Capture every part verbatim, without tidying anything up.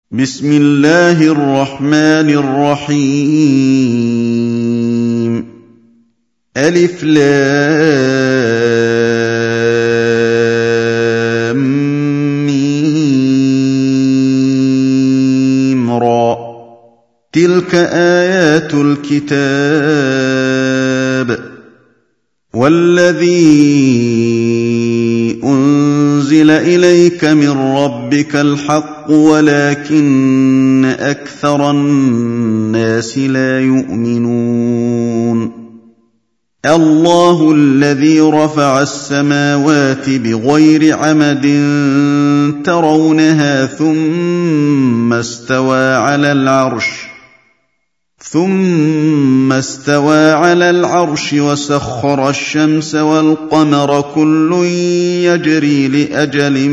بسم الله الرحمن الرحيم ألف لام ميم را تلك آيات الكتاب والذي أنزل إليك من ربك الحق ولكن أكثر الناس لا يؤمنون الله الذي رفع السماوات بغير عمد ترونها ثم استوى على العرش ثم استوى على العرش وسخر الشمس والقمر كل يجري لأجل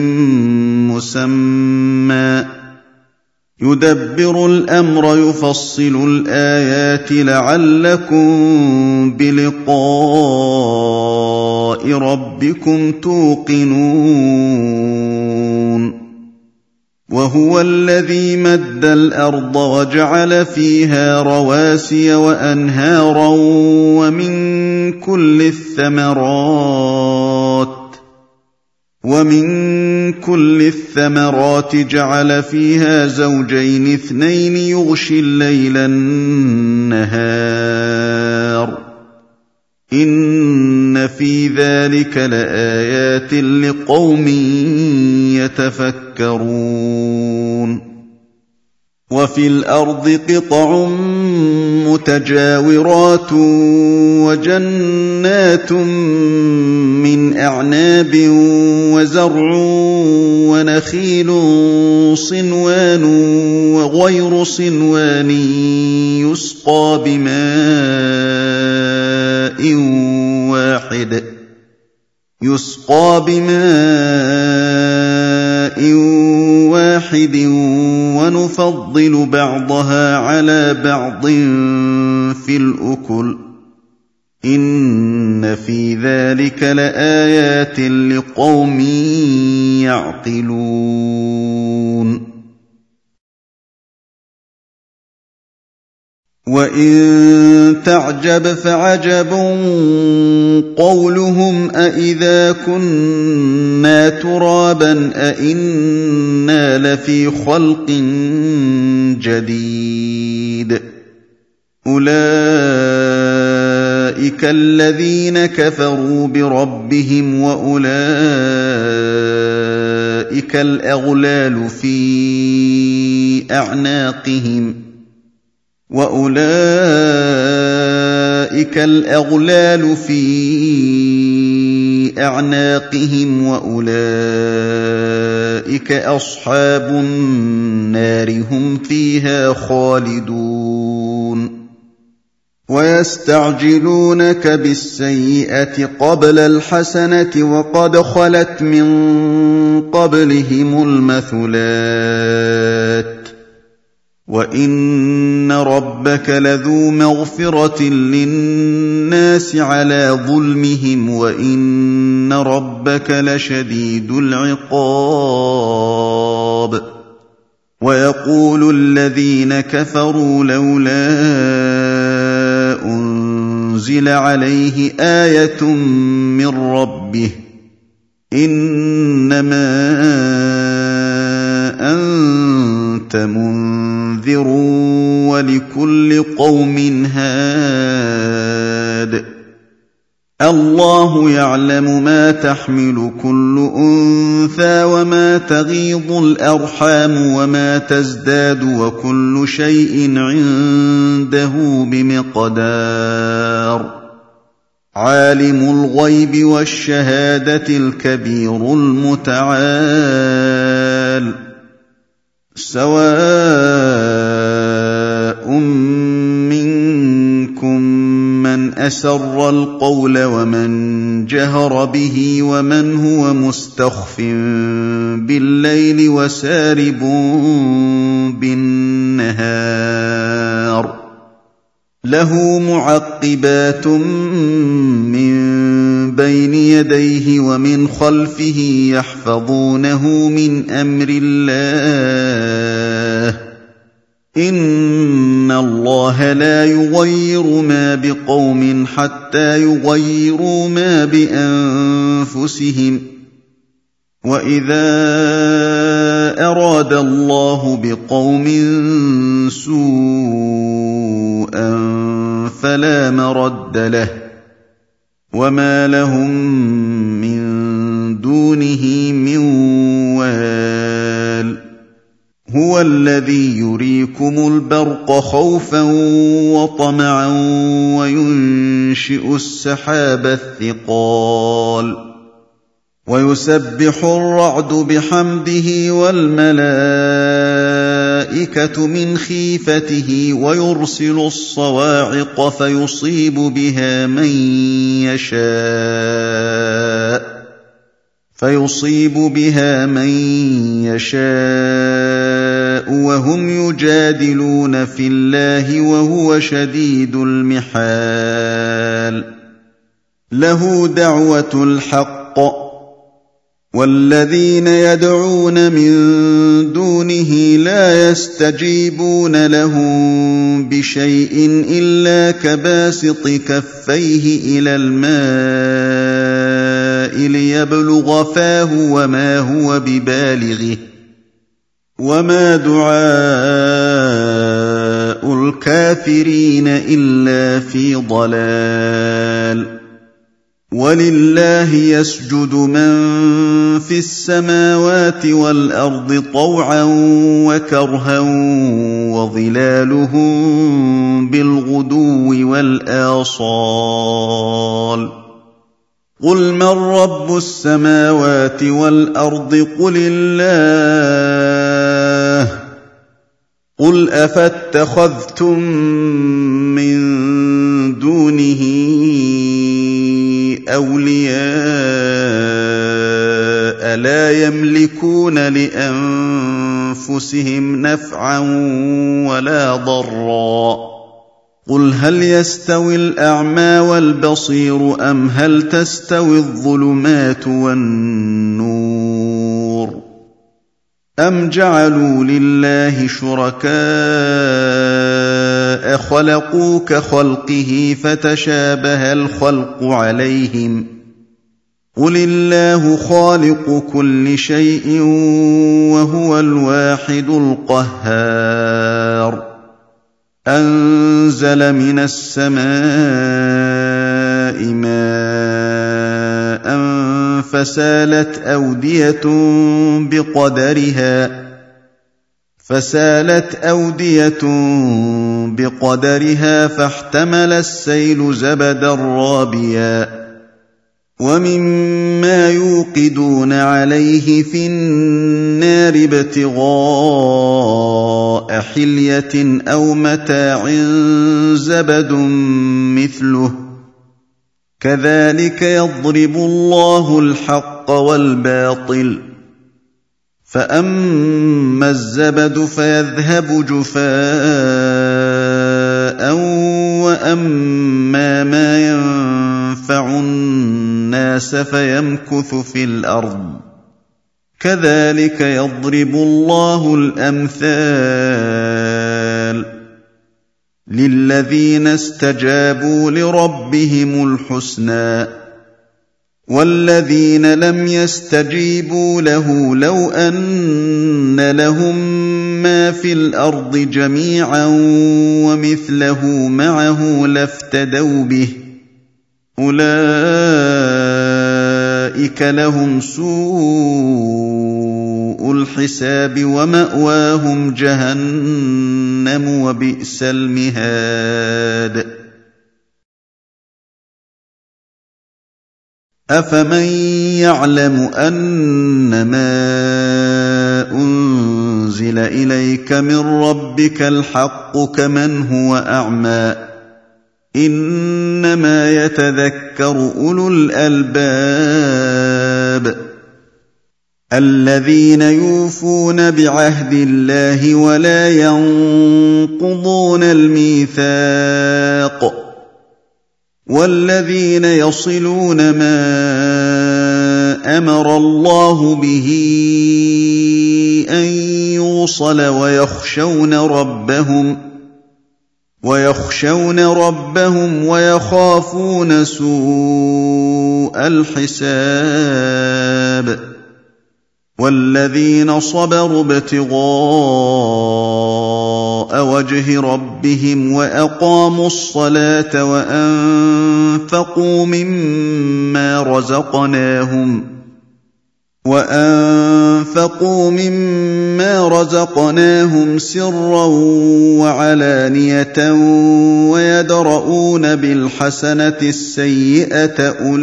مسمى يدبر الأمر يفصل الآيات لعلكم بلقاء ربكم توقنون وهو الذي مد الأرض وجعل فيها رواسي وأنهارا ومن كل الثمرات ومن كل الثمرات جعل فيها زوجين اثنين يغشي الليل النهار إن في ذلك لآيات لقوم يتفكرون وفي الأرض قطع متجاورات وجنات من أعناب وزرع ونخيل صنوان وغير صنوان يسقى بماء واحد يسقى بماء واحد ونفضل بعضها على بعض في الأكل إن في ذلك لآيات لقوم يعقلون وإن تعجب فعجب قولهم أإذا كنا ترابا أإنا لفي خلق جديد أولئك الذين كفروا بربهم وأولئك الأغلال في أعناقهم وأولئك الأغلال في أعناقهم وأولئك أصحاب النار هم فيها خالدون ويستعجلونك بالسيئة قبل الحسنة وقد خلت من قبلهم المثلات وإن ربك لذو مغفرة للناس على ظلمهم وإن ربك لشديد العقاب ويقول الذين كفروا لولا أنزل عليه آية من ربه إنما أنت منذر ولكل قوم هاد الله يعلم ما تحمل كل أنثى وما تغيض الأرحام وما تزداد وكل شيء عنده بمقدار عالم الغيب والشهادة الكبير المتعال سواء منكم من أسر القول ومن جهر به ومن هو مستخف بالليل وسارب بالنهار له معقبات من بين يديه ومن خلفه يحفظونه من أمر الله إِنَّ اللَّهَ لَا يُغَيِّرُ مَا بِقَوْمٍ حَتَّىٰ يُغَيِّرُوا مَا بِأَنفُسِهِمْ ۗ وَإِذَا أَرَادَ اللَّهُ بِقَوْمٍ سُوءًا فَلَا مَرَدَّ لَهُ ۚ وَمَا لَهُم مِّن دُونِهِ مِن وَالٍ. هُوَ الَّذِي يُرِيكُمُ الْبَرْقَ خَوْفًا وَطَمَعًا وَيُنشِئُ السَّحَابَ الثِّقَالَ وَيُسَبِّحُ الرَّعْدُ بِحَمْدِهِ وَالْمَلَائِكَةُ مِنْ خِيفَتِهِ وَيُرْسِلُ الصَّوَاعِقَ فَيُصِيبُ بِهَا مَن يَشَاءُ فيصيب بها من يشاء وهم يجادلون في الله وهو شديد المحال. له دعوة الحق، والذين يدعون من دونه لا يستجيبون لهم بشيء إلا كباسط كفيه إلى الماء ليبلغ فاه وما هو ببالغه، وما دعاء الكافرين إلا في ضلال. ولله يسجد من في السماوات والأرض طوعا وكرها وظلالهم بالغدو والآصال. قل من رب السماوات والأرض قل الله. قل أفاتخذتم من دونه أولياء لا يملكون لأنفسهم نفعا ولا ضرا. قل هل يستوي الأعمى والبصير أم هل تستوي الظلمات والنور أم جعلوا لله شركاء خلقوا كخلقه فتشابه الخلق عليهم. قل الله خالق كل شيء وهو الواحد القهار. أنزل من السماء ماء فسالت أودية بقدرها فسالت أودية بقدرها فاحتمل السيل زبدا رابيا ومما يوقدون عليه في النار ابتغاء حلية أو متاع زبد مثله كذلك يضرب الله الحق والباطل. فأما الزبد فيذهب جفاء وأما ما ينفع الناس فيمكث في الأرض كذلك يضرب الله الأمثال. للذين استجابوا لربهم الحسنى والذين لم يستجيبوا له لو أن لهم ما في الأرض جميعا ومثله معه لافتدوا به أولئك لهم سوء الحساب ومأواهم جهنم وبئس المهاد. أفمن يعلم أنما أنزل إليك من ربك الحق كمن هو أعمى إنما يتذكر أولو الألباب الذين يوفون بعهد الله ولا ينقضون الميثاق والذين يصلون ما أمر الله به أن يوصل ويخشون ربهم ويخشون ربهم ويخافون سوء الحساب والذين صبروا ابتغاء وجه ربهم وأقاموا الصلاة وأنفقوا مما رزقناهم وأنفقوا مما رزقناهم سرا وعلانية ويدرؤون بالحسنة السيئة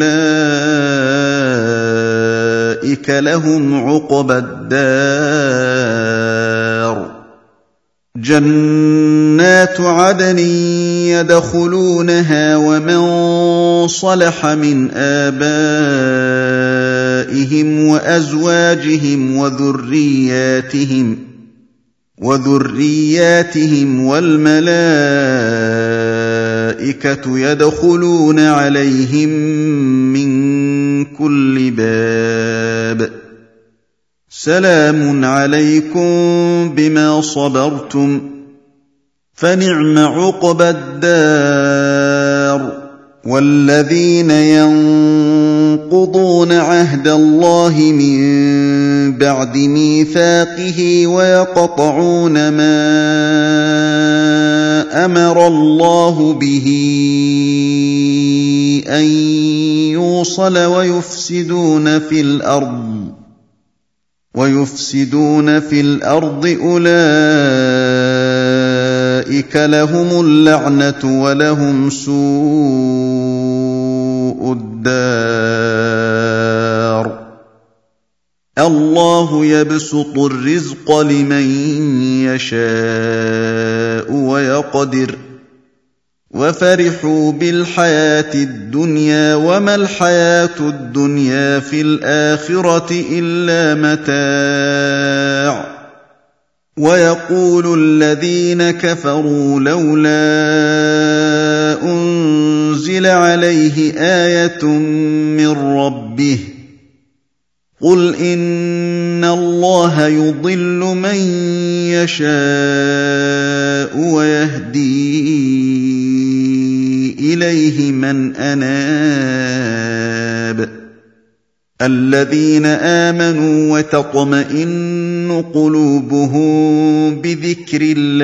أولئك لهم عقبى الدار جنات عدن يدخلونها ومن صلح من آبائهم وأزواجهم وذرياتهم وذرياتهم والملائكة يدخلون عليهم من كل باب سلام عليكم بما صبرتم فنعم عقبى الدار والذين ينقضون عهد الله من بعد ميثاقه ويقطعون ما أمر الله به أن يوصل ويفسدون في الأرض ويفسدون في الأرض أولئك لهم اللعنة ولهم سوء الدار الله يبسط الرزق لمن يشاء ويقدر وفرحوا بالحياة الدنيا وما الحياة الدنيا في الآخرة إلا متاع ويقول الذين كفروا لولا أنزل عليه آية من ربه قل إن الله يضل من يشاء ويهدي إليه من أناب الذين آمنوا وتطمئن قلوبهم بذكر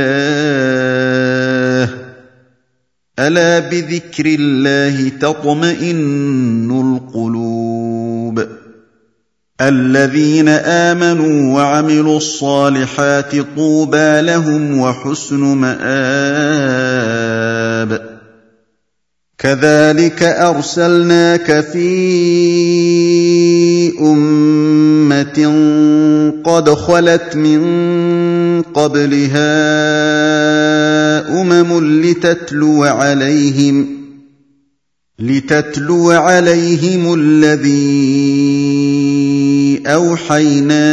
الله ألا بذكر الله تطمئن القلوب الذين آمنوا وعملوا الصالحات طوبى لهم وحسن مآب كذلك أرسلناك في أمة قد خلت من قبلها أمم لتتلو عليهم لتتلو عليهم الذي أوحينا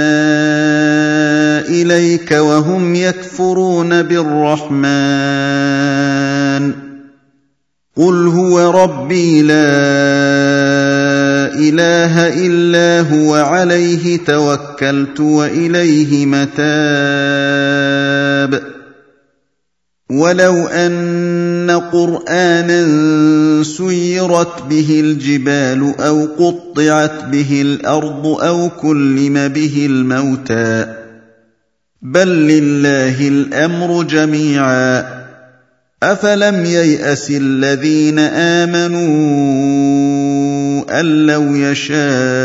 إليك وهم يكفرون بالرحمن قل هو ربي لا إله إلا هو عليه توكلت وإليه متاب ولو أن قرآنا سيرت به الجبال أو قطعت به الأرض أو كلم به الموتى بل لله الأمر جميعا أفلم ييأس الذين آمنوا أن لو يشاء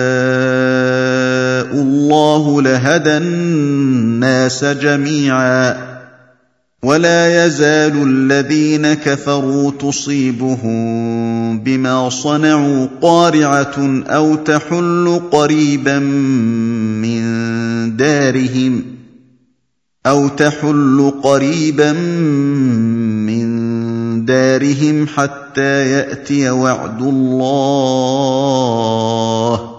الله لهدى الناس جميعا ولا يزال الذين كفروا تصيبهم بما صنعوا قارعة أو تحل قريبا من دارهم أو تحل قريبا من دارهم حتى يأتي وعد الله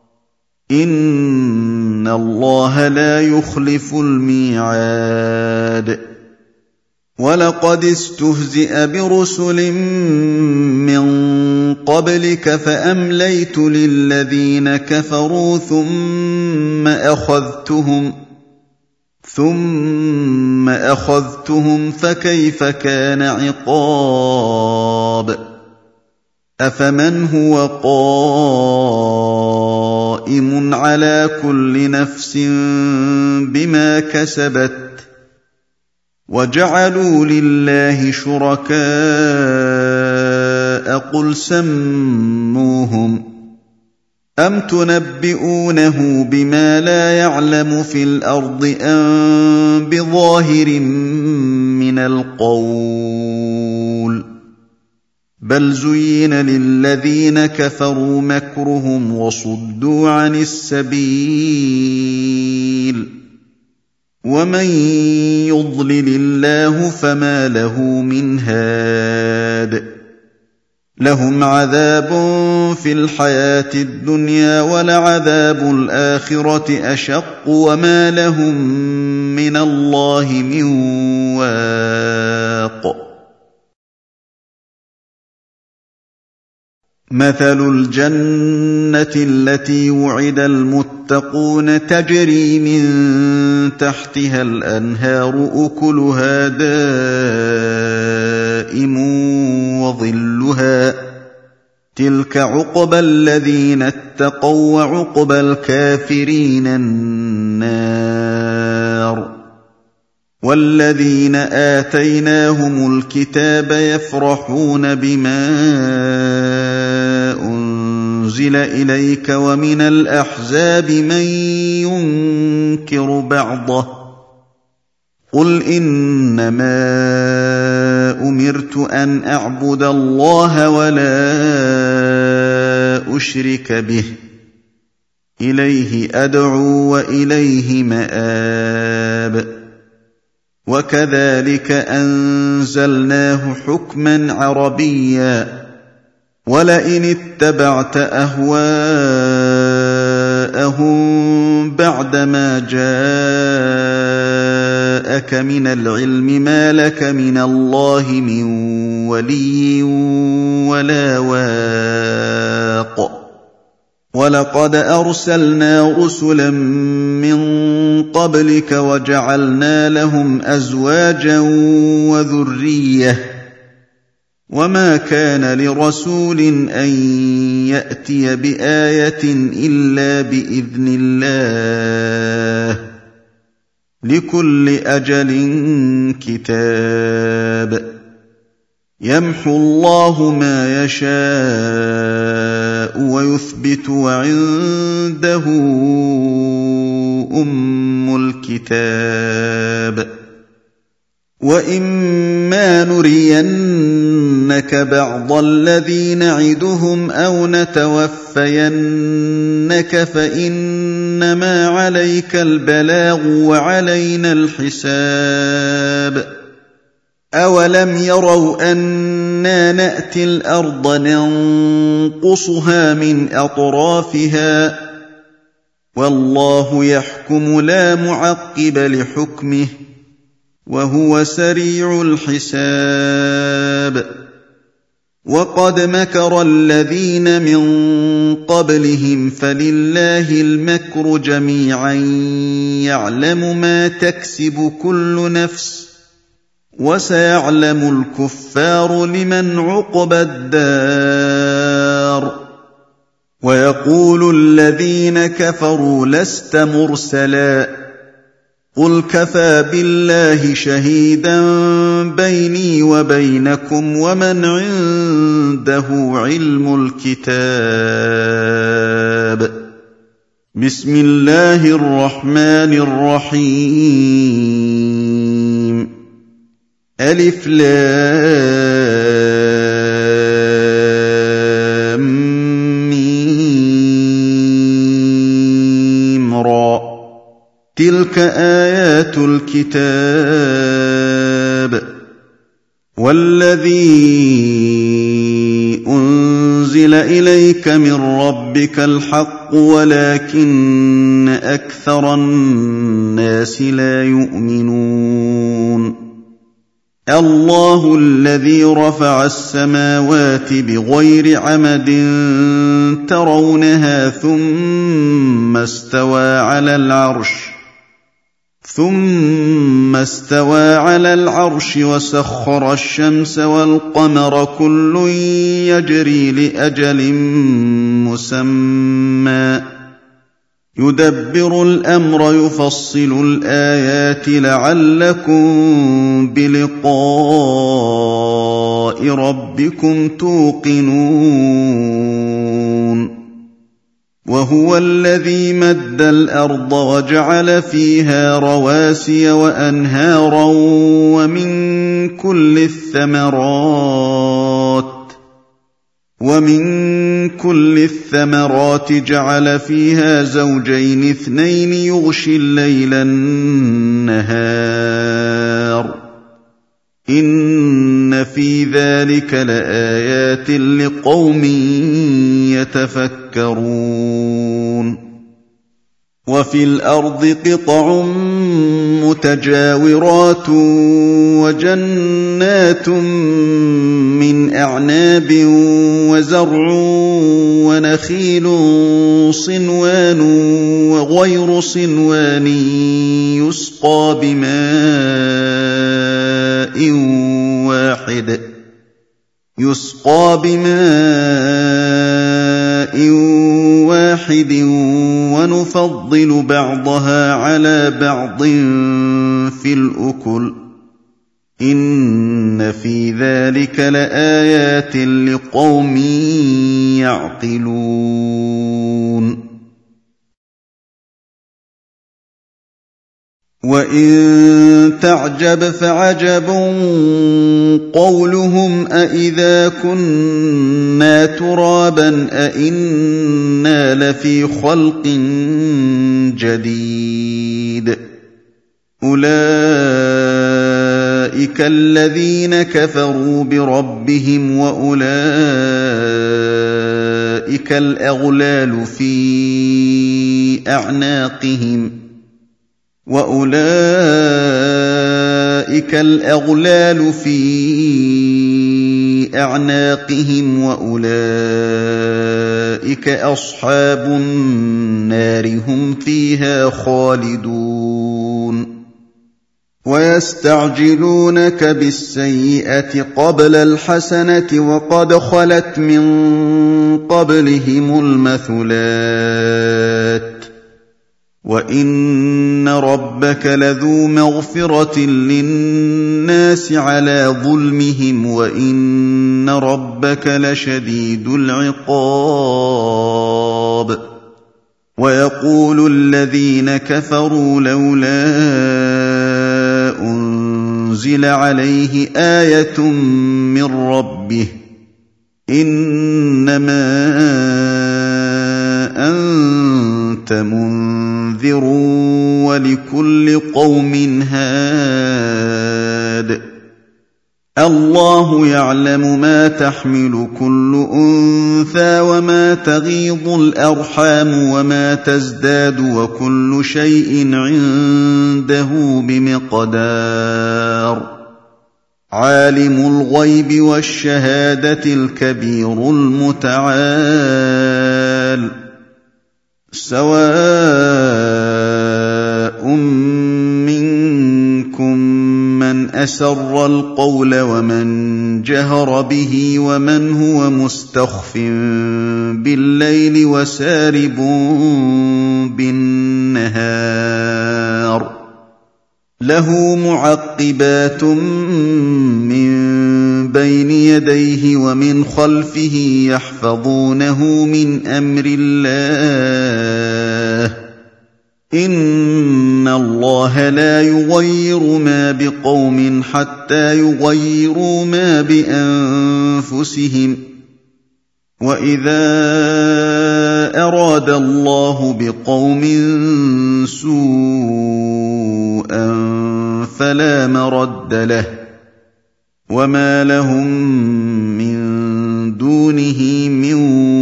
إن الله لا يخلف الميعاد ولقد استهزئ برسل من قبلك فأمليت للذين كفروا ثم أخذتهم ثم أخذتهم فكيف كان عقاب أفمن هو قائم على كل نفس بما كسبت وجعلوا لله شركاء قل سموهم أم تنبئونه بما لا يعلم في الأرض أم بظاهر من القول بل زين للذين كفروا مكرهم وصدوا عن السبيل ومن يضلل الله فما له من هاد لهم عذاب في الحياة الدنيا ولعذاب الآخرة أشق وما لهم من الله من واق مثل الجنة التي وعد المتقون تجري من تحتها الأنهار أكلها دائم وظلها تلك عقبى الذين اتقوا وعقبى الكافرين النار والذين آتيناهم الكتاب يفرحون بما أنزل إليك ومن الأحزاب من ينكر بعضه قل إنما أمرت أن أعبد الله ولا أشرك به إليه أدعو وإليه مآب وكذلك أنزلناه حكما عربيا ولئن اتبعت أهواءهم بعدما جاءك من العلم ما لك من الله من ولي ولا واق ولقد أرسلنا رسلا من قبلك وجعلنا لهم أزواجا وذرية وما كان لرسول أن يأتي بآية إلا بإذن الله لكل أجل كتاب يمحو الله ما يشاء ويثبت وعنده أم الكتاب وإما نرينك بعض الذي نعدهم أو نتوفينك فإنما عليك البلاغ وعلينا الحساب أولم يروا أنا نأتي الأرض ننقصها من أطرافها والله يحكم لا معقب لحكمه وهو سريع الحساب وقد مكر الذين من قبلهم فلله المكر جميعا يعلم ما تكسب كل نفس وسيعلم الكفار لمن عقبى الدار ويقول الذين كفروا لست مرسلا قل كفى بالله شهيدا بيني وبينكم ومن عنده علم الكتاب بسم الله الرحمن الرحيم ألف لام ميم را تلك آيات الكتاب والذي أنزل إليك من ربك الحق ولكن أكثر الناس لا يؤمنون الله الذي رفع السماوات بغير عمد ترونها ثم استوى على العرش ثم استوى على العرش وسخر الشمس والقمر كل يجري لأجل مسمى يدبر الأمر يفصل الآيات لعلكم بلقاء ربكم توقنون وهو الذي مد الأرض وجعل فيها رواسي وأنهارا ومن كل الثمرات ومن كل الثمرات جعل فيها زوجين اثنين يغشي الليل النهار إن في ذلك لآيات لقوم يتفكرون وفي الأرض قطع متجاورات وجنات من أعناب وزرع ونخيل صنوان وغير صنوان يسقى بماء واحد يسقى بماء واحد ونفضل بعضها على بعض في الأكل إن في ذلك لآيات لقوم يعقلون وإن تعجب فعجب قولهم أإذا كنا ترابا أإنا لفي خلق جديد أولئك الذين كفروا بربهم وأولئك الأغلال في أعناقهم وأولئك الأغلال في أعناقهم وأولئك أصحاب النار هم فيها خالدون ويستعجلونك بالسيئة قبل الحسنة وقد خلت من قبلهم المثلات وإن ربك لذو مغفرة للناس على ظلمهم وإن ربك لشديد العقاب ويقول الذين كفروا لولا أنزل عليه آية من ربه إنما أنت منذر ولكل قوم هاد الله يعلم ما تحمل كل أنثى وما تغيض الأرحام وما تزداد وكل شيء عنده بمقدار عالم الغيب والشهادة الكبير المتعال سواء منكم من أسر القول ومن جهر به ومن هو مستخف بالليل وسارب بالنهار له معقبات من بين يديه ومن خلفه يحفظونه من أمر الله إن الله لا يغير ما بقوم حتى يغيروا ما بأنفسهم وإذا أراد الله بقوم سوءا فلا مرد له وما لهم من دونه من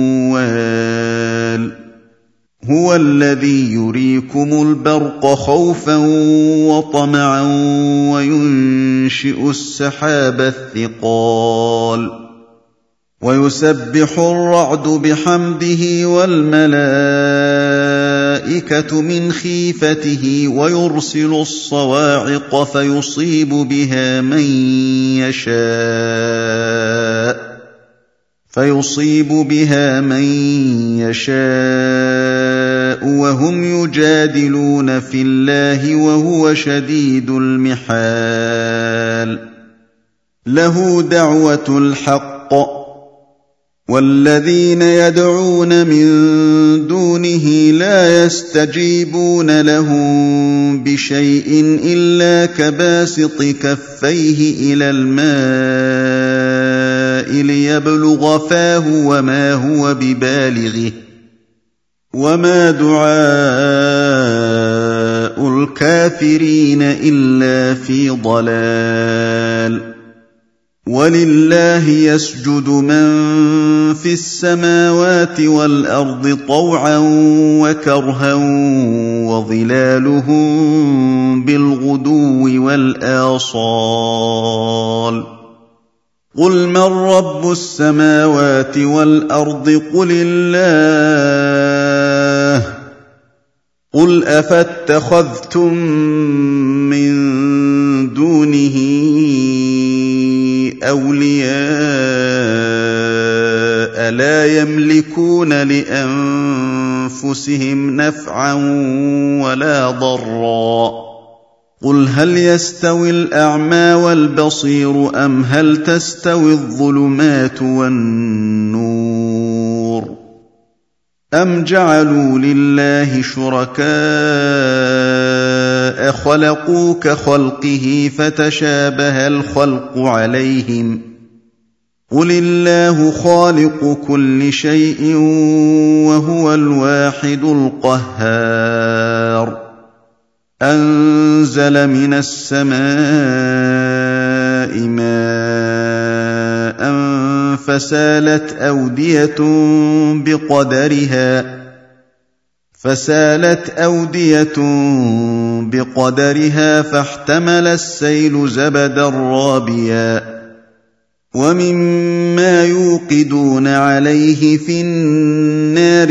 وال هو الذي يريكم البرق خوفا وطمعا وينشئ السحاب الثقال ويسبح الرعد بحمده والملائكة الْمَلَائِكَةُ مِنْ خِيفَتِهِ وَيُرْسِلُ الصَّوَاعِقَ فَيُصِيبُ بِهَا مَن يَشَاءُ فيصيب بها من يشاء وهم يجادلون في الله وهو شديد المحال له دعوة الحق والذين يدعون من دونه لا يستجيبون لهم بشيء إلا كباسط كفيه إلى الماء ليبلغ فاه وما هو ببالغه وما دعاء الكافرين إلا في ضلال ولله يسجد من في السماوات والأرض طوعا وكرها وظلالهم بالغدو والآصال قل من رب السماوات والأرض قل الله قل أفاتخذتم من دونه أولياء لا يملكون لأنفسهم نفعا ولا ضرا قل هل يستوي الأعمى والبصير أم هل تستوي الظلمات والنور أم جعلوا لله شركاء خلقوا كخلقه فتشابه الخلق عليهم قل الله خالق كل شيء وهو الواحد القهار أنزل من السماء ماء فسالت أودية بقدرها فسالت أودية بقدرها فاحتمل السيل زبدا رابيا ومما يوقدون عليه في النار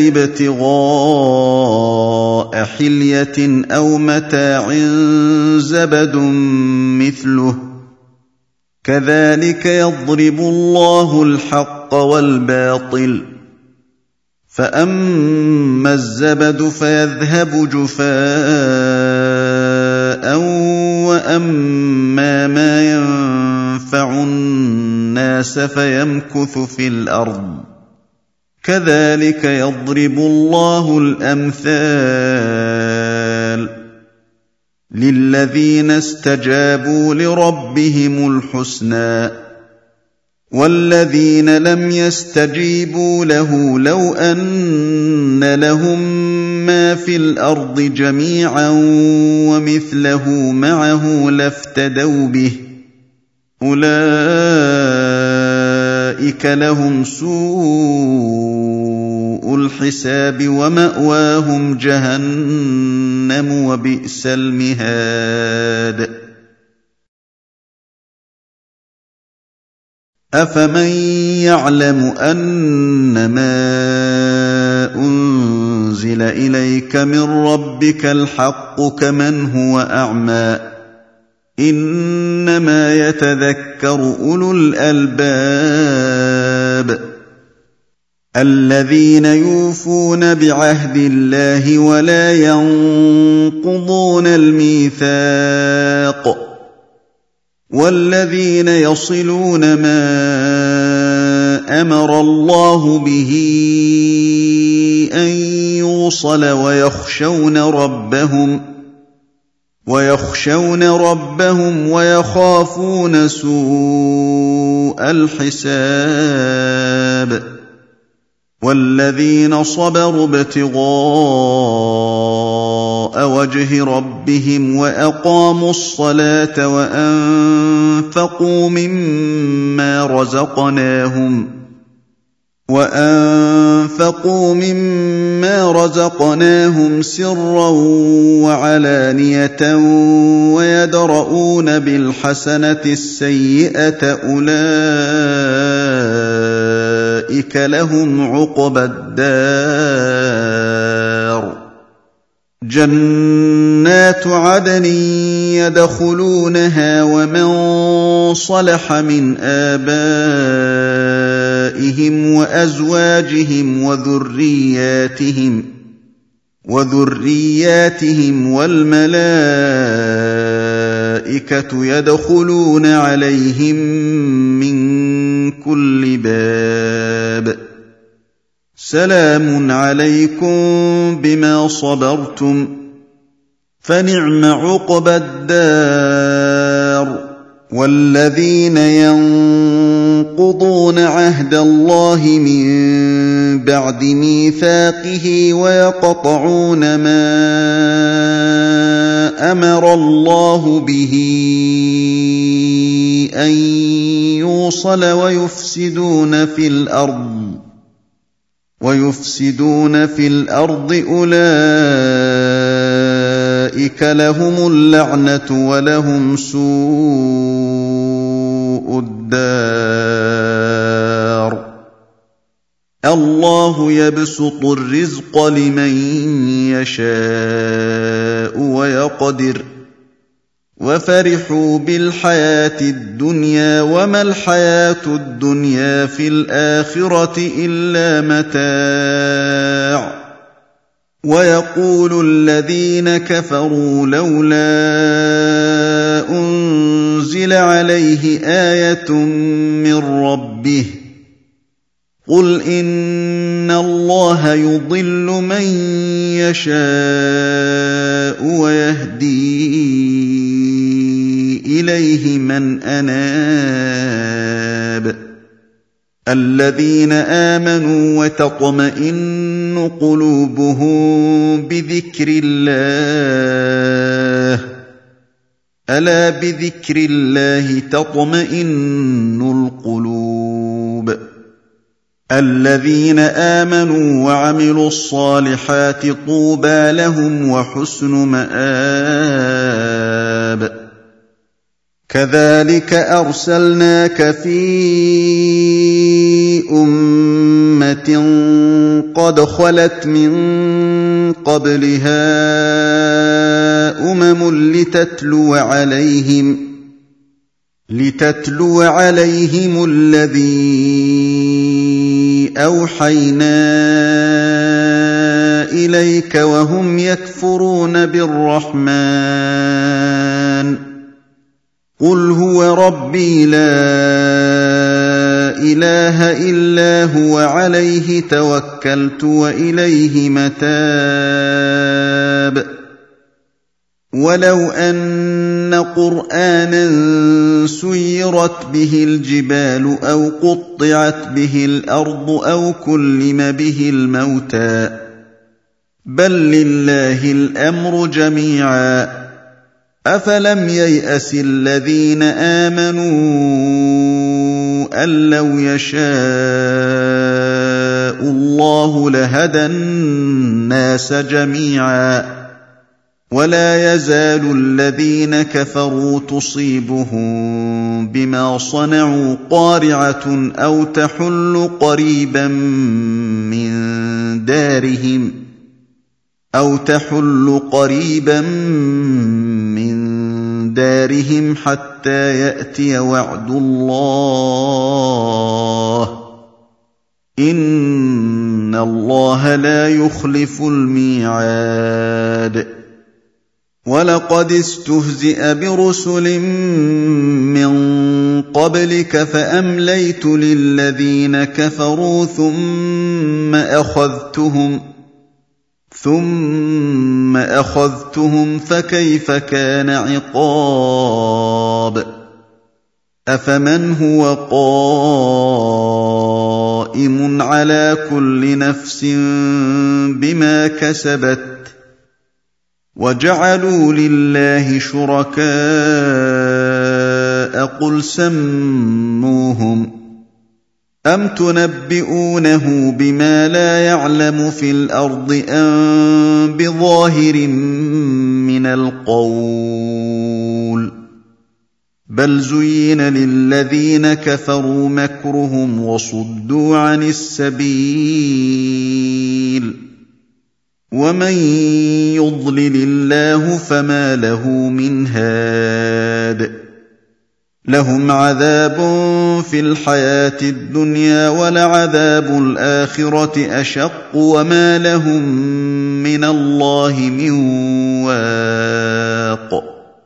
ابتغاء حلية أو متاع زبد مثله كذلك يضرب الله الحق والباطل فأما الزبد فيذهب جفاء وأما ما ينفع الناس فيمكث في الأرض كذلك يضرب الله الأمثال للذين استجابوا لربهم الحسنى والذين لم يستجيبوا له لو أن لهم ما في الأرض جميعا ومثله معه لافتدوا به أولئك لهم سوء الحساب ومأواهم جهنم وبئس المهاد أفمن يعلم أنما أنزل إليك من ربك الحق كمن هو أعمى إنما يتذكر أولو الألباب الذين يوفون بعهد الله ولا ينقضون الميثاق والذين يصلون ما أمر الله به أن يوصل ويخشون ربهم ويخشون ربهم ويخافون سوء الحساب والذين صبروا ابتغاء وجه ربهم وأقاموا الصلاة وأنفقوا مما رزقناهم وأنفقوا مما رزقناهم سرا وعلانية ويدرؤون بالحسنة السيئة أولئك لهم عقبى الدار جَنَّاتُ عَدْنٍ يَدْخُلُونَهَا وَمَن صَلَحَ مِنْ آبَائِهِمْ وَأَزْوَاجِهِمْ وَذُرِّيَّاتِهِمْ وَذُرِّيَّاتِهِمْ وَالْمَلَائِكَةُ يَدْخُلُونَ عَلَيْهِم مِّن كُلِّ بَابٍ سَلَامٌ عَلَيْكُم بِمَا صَبَرْتُمْ فَنِعْمَ عُقْبَى الدَّارِ وَالَّذِينَ يَنقُضُونَ عَهْدَ اللَّهِ مِن بَعْدِ مِيثَاقِهِ وَيَقْطَعُونَ مَا أَمَرَ اللَّهُ بِهِ أَن يُوصَلَ وَيُفْسِدُونَ فِي الْأَرْضِ وَيُفْسِدُونَ فِي الْأَرْضِ أُولَٰئِكَ لَهُمُ اللَّعْنَةُ وَلَهُمْ سُوءُ الدَّارِ اللَّهُ يَبْسُطُ الرِّزْقَ لِمَن يَشَاءُ وَيَقْدِرُ وَفَرِحُوا بِالْحَيَاةِ الدُّنْيَا وَمَا الْحَيَاةُ الدُّنْيَا فِي الْآخِرَةِ إِلَّا مَتَاعٌ وَيَقُولُ الَّذِينَ كَفَرُوا لَوْلَا أُنزِلَ عَلَيْهِ آيَةٌ مِّن رَّبِّهِ قُلْ إِنَّ اللَّهَ يُضِلُّ مَن يَشَاءُ وَيَهْدِي إِلَيْهِ مَنْ أَنَابَ الَّذِينَ آمَنُوا وَتَطْمَئِنُّ قُلُوبُهُم بِذِكْرِ اللَّهِ أَلَا بِذِكْرِ اللَّهِ تَطْمَئِنُّ الْقُلُوبُ الَّذِينَ آمَنُوا وَعَمِلُوا الصَّالِحَاتِ طُوبَىٰ لَهُمْ وَحُسْنُ مَآبٍ كَذَٰلِكَ أَرْسَلْنَاكَ فِي أُمَّةٍ قَدْ خَلَتْ مِن قَبْلِهَا أُمَمٌ لِّتَتْلُوَ عَلَيْهِمْ لِتَتْلُوَ عَلَيْهِمُ الَّذِي أَوْحَيْنَا إِلَيْكَ وَهُمْ يَكْفُرُونَ بِالرَّحْمَٰنِ قُلْ هُوَ رَبِّي لَا إِلَٰهَ إِلَّا هُوَ عَلَيْهِ تَوَكَّلْتُ وَإِلَيْهِ مَتَابِ وَلَوْ أَنَّ قُرْآنًا سُيِّرَتْ بِهِ الْجِبَالُ أَوْ قُطِّعَتْ بِهِ الْأَرْضُ أَوْ كُلِّمَ بِهِ الْمَوْتَىٰ بَل لِّلَّهِ الْأَمْرُ جَمِيعًا أَفَلَمْ يَيْأَسِ الَّذِينَ آمَنُوا أَن لَّوْ يَشَاءُ اللَّهُ لَهَدَى النَّاسَ جَمِيعًا وَلَا يَزَالُ الَّذِينَ كَفَرُوا تُصِيبُهُم بِمَا صَنَعُوا قَارِعَةٌ أَوْ تَحُلُّ قَرِيبًا مِّن دَارِهِمْ أَوْ تَحُلُّ قَرِيبًا مِّن دَارِهِمْ حَتَّىٰ يَأْتِيَ وَعْدُ اللَّهِ إِنَّ اللَّهَ لَا يُخْلِفُ الْمِيعَادَ وَلَقَدِ اسْتُهْزِئَ بِرُسُلٍ مِّن قَبْلِكَ فَأَمْلَيْتُ لِلَّذِينَ كَفَرُوا ثُمَّ أَخَذْتُهُمْ ثُمَّ أَخَذْتُهُمْ فَكَيْفَ كَانَ عِقَابِ أَفَمَنْ هُوَ قَائِمٌ عَلَىٰ كُلِّ نَفْسٍ بِمَا كَسَبَتْ وَجَعَلُوا لِلَّهِ شُرَكَاءَ قُلْ سَمُّوهُمْ أَمْ تُنَبِّئُونَهُ بِمَا لَا يَعْلَمُ فِي الْأَرْضِ أَم بِظَاهِرٍ مِّنَ الْقَوْلِ بَلْ زُيِّنَ لِلَّذِينَ كَفَرُوا مَكْرُهُمْ وَصُدُّوا عَنِ السَّبِيلِ ومن يضلل الله فما له من هاد لهم عذاب في الحياة الدنيا ولعذاب الآخرة أشق وما لهم من الله من واق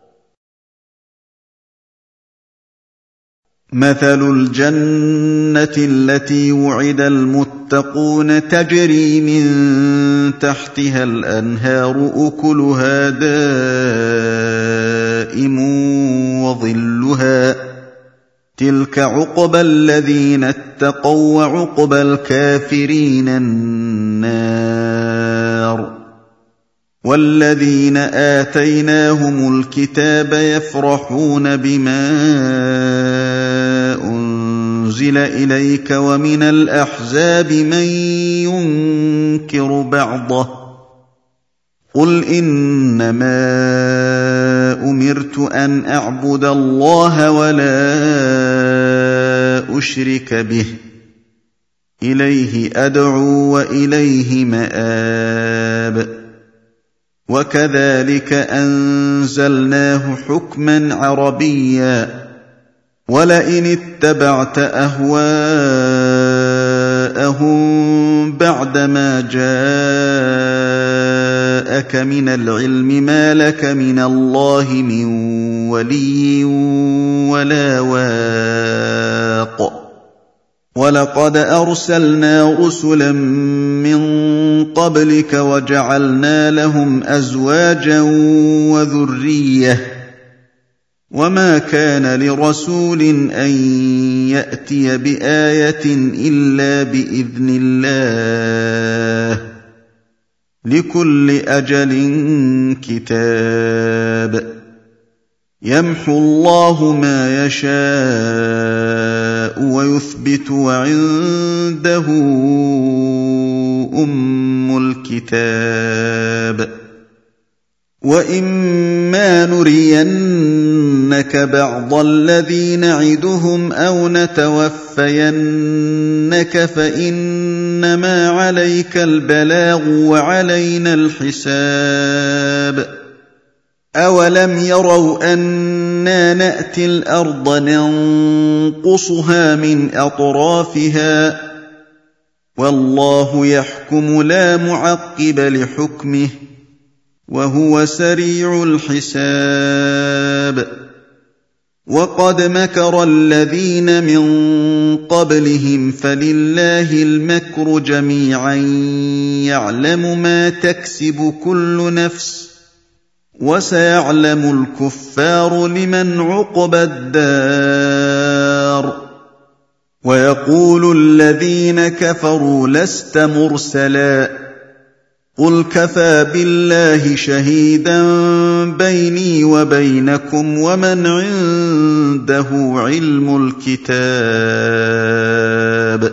مثل الجنة التي وعد المتقون تجري من تحتها الأنهار أكلها دائم وظلها تلك عقبى الذين اتقوا وعقبى الكافرين النار والذين آتيناهم الكتاب يفرحون بما أنزل إليك ومن الأحزاب من ينكر بعضه قل إنما أمرت أن أعبد الله ولا أشرك به إليه أدعو وإليه مآب وكذلك أنزلناه حكما عربيا ولئن اتبعت أهواءهم بعدما جاءك من العلم ما لك من الله من ولي ولا واق ولقد أرسلنا رسلا من قبلك وجعلنا لهم أزواجا وذرية وما كان لرسول أن يأتي بآية إلا بإذن الله لكل أجل كتاب يمحو الله ما يشاء ويثبت وعنده أم الكتاب وإما نرينك بعض الذي نعدهم أو نتوفينك فإنما عليك البلاغ وعلينا الحساب أولم يروا أنا نأتي الأرض ننقصها من أطرافها والله يحكم لا معقب لحكمه وهو سريع الحساب وقد مكر الذين من قبلهم فلله المكر جميعا يعلم ما تكسب كل نفس وسيعلم الكفار لمن عقبى الدار ويقول الذين كفروا لست مرسلا قل كفى بالله شهيدا بيني وبينكم ومن عنده علم الكتاب